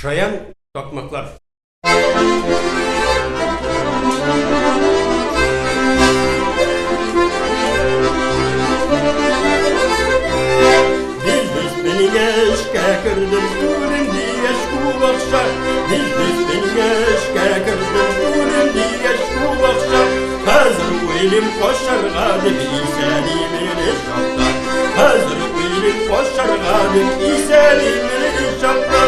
Шаян токмаклар. Кірдім турімді ешку бақша, Бізбізбенге ішке кірдім турімді ешку бақша. Қазір өйлім қошарға деп исәлі мені шапта, Қазір өйлім қошарға деп исәлі мені шапта.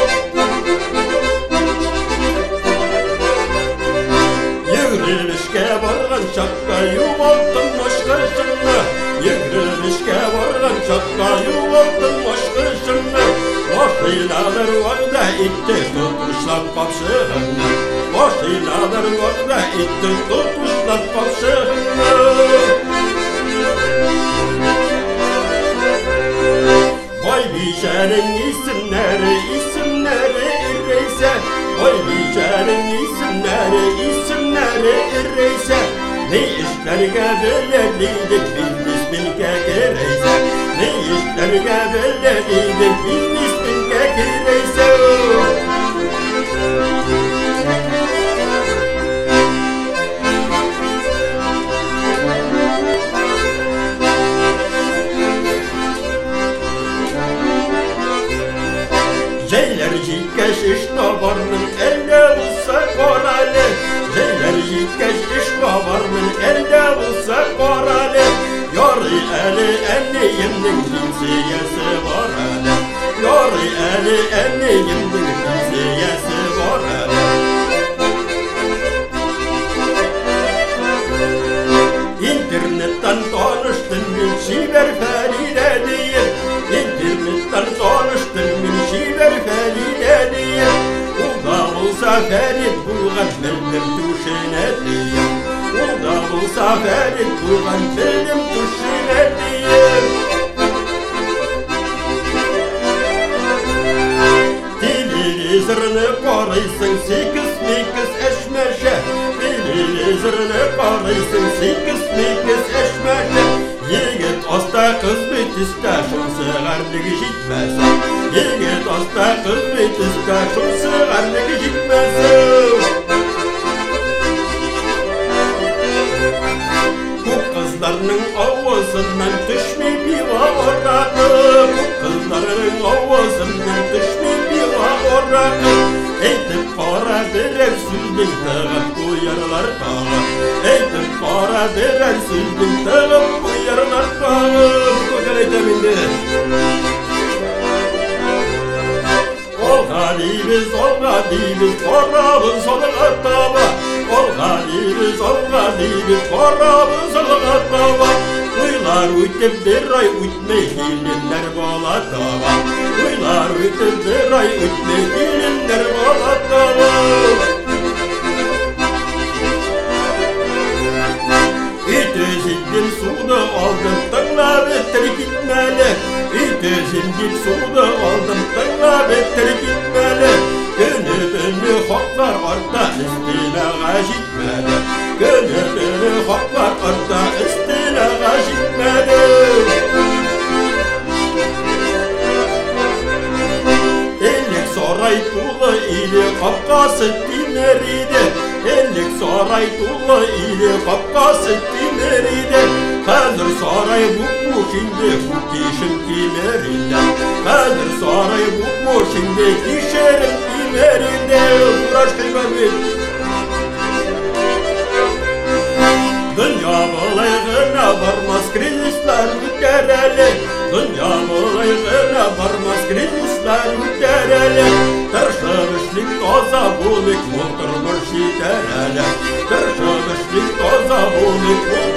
Югіріп ішке барған шақта юғалттың машқышыңны, Югіріп ішке барған шақта юғалттың машқышыңны. Машиналар вағда итті тұтышлап қапшығыңны, Машиналар вағда итті тұтышлап қапшығыңны. Бай бейшәрің исімнәрі үррейсе, Бай бейшәрің исімнәрі үррейсе, Не іштәрге білелейдік білмесмінге керейсе, Не іштәрге білелейдік білмесмінге керейсе. Жейлер жиккәш іш табармын, әлі болса қаралы, Жейлер жиккәш іш табармын, әлі болса қаралы. Яры әлі әнейімнің пенсиясы бар әлі, Яры әлі әнейімнің пенсиясы бар әлі. Интернеттан таныштым мен Шибер Фәридә дейін, Интернеттан таныштым мен Шибер Фәридә дейін. Улда болса Фәрид булған білдім түшіне дейін, Улда болса Фәрид булған білдім түшіне дейін. Телевизорны қарайсың, сикіз-мекіз әшмәші, Телевизорны қарайсың, сикіз-мекіз әшмәші. Егет аста қыз бетісті, шымсығарлығы жетмәсі, Егет аста қыз бетісті, шымсығарлығы жетмәсі. Көк қыздарының ауызынан түшмей пива орақы, Көк қыздарының ауызынан түшмей пива орақы. Әйтіп қара берер сүздің тығып қойарлар тағы, Әйтіп қара берер сүздің тығып қойарлар тағы. Көкер айтамынды. Олға дейбіз, қарабын солға таба, Олға дейбіз, қарабын солға таба. Ойлар өйтіп бір ай өтмей келіндер бола таба, Ойлар өйтіп бір ай өтмей келіндер бола таба. Ütözünden suda aldım, tınlap ettir gitmeli, Ütözünden suda aldım, tınlap ettir gitmeli. Günü haklar artta istilağa gitmeli, Günü haklar artta istilağa gitmeli. Ellik saray tuğla ili kapkası dinleriydi, Ellik saray tuğla ili kapkası dinleriydi. Hazır saray bu şimdi bu kişim kimerinde, Hazır saray bu şimdi kişerim kimerinde. Uğraş kıymet. Dünya balayğına varmaz krizler mükerreli, Dünya balayğına varmaz krizler mükerreli. Tırşımışlık toza bulik, Multurmuş yetereli, Tırşımışlık toza bulik,